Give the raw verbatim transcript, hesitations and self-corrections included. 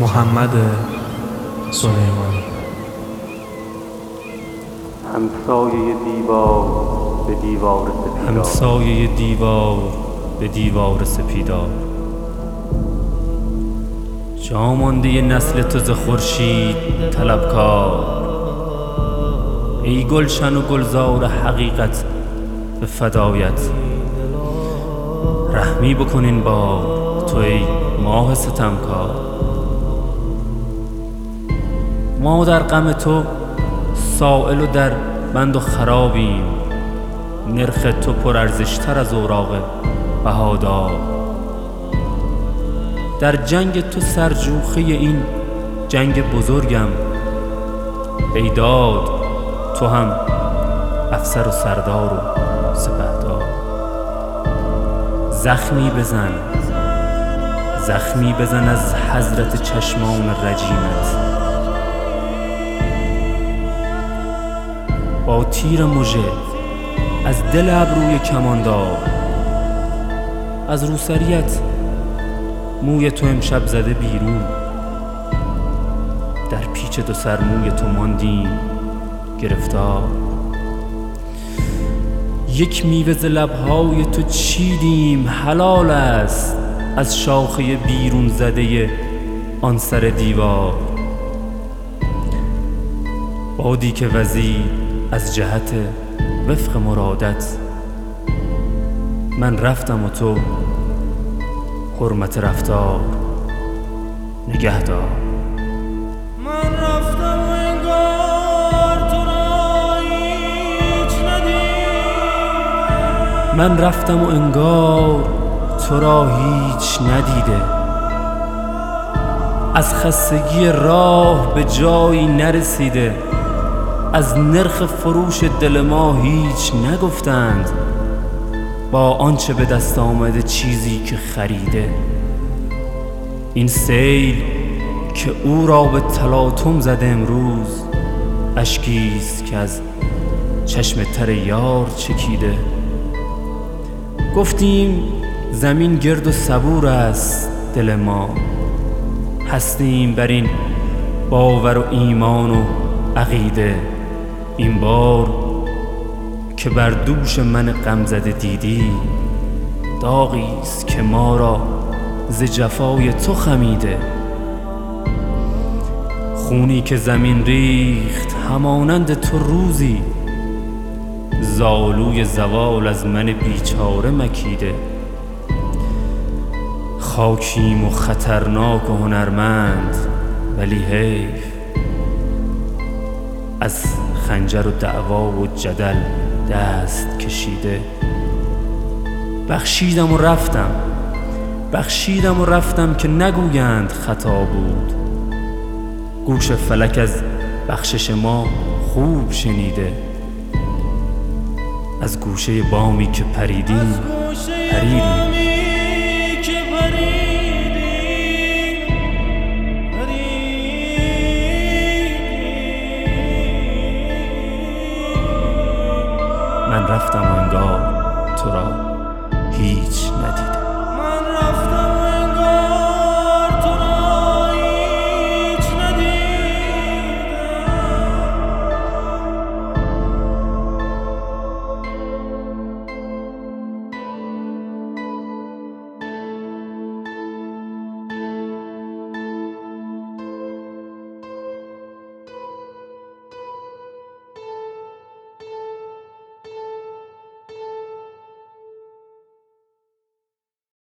محمد سلیمانی. همسایه دیوار به دیوار سپیدار، همسایه دیوار به دیوار سپیدار، جا مانده نسل تو ز خورشید طلبکار. ای گلشن و گلزار حقیقت به فدایت، رحمی بکن این بار تو ای ماه ستمکار. ما در غم تو سائل و در بند و خرابیم، نرخ تو پرارزشتر از اوراق بهادار. در جنگ تو سرجوخه این جنگ بزرگم، ای داد تو هم افسر و سردار و سپهدار. زخمی بزن زخمی بزن از حضرت چشمان رجیمت، با تیر مژه از دل ابروی کماندار. از روسریت موی تو امشب زده بیرون، در پیچ دو سر موی تو ماندیم گرفتار. یک میوه ز لبهای تو چیدیم، حلال است از شاخه بیرون زده آن سر دیوار. بادی که وزید از جهت وفق مرادت، من رفتم و تو حرمت رفتار نگه دار. من رفتم و انگار تو را هیچ ندیدم، من رفتم و انگار تو را هیچ ندیده. از خستگی راه به جایی نرسیده، از نرخ فروش دل ما هیچ نگفتند. با آنچه به دست آمده چیزی که خریده، این سیل که او را به تلاطم زده امروز، اشکیست که از چشم تر یار چکیده. گفتیم زمین گرد و صبور است دل ما، هستیم بر این باور و ایمان و عقیده. این بار که بر دوش من غم زده دیدی، داغیست که ما را ز جفای تو خمیده. خونی که زمین ریخت همانند تو روزی، زالوی زوال از من بیچاره مکیده. خاکیم و خطرناک و هنرمند، ولی حیف از خنجر و دعوا و جدل دست کشیده. بخشیدم و رفتم بخشیدم و رفتم که نگویند خطا بود. گوش فلک از بخشش ما خوب شنیده. از گوشه بامی که پریدیم پریدیم. من رفتم و انگار تو را هیچ ندیدم.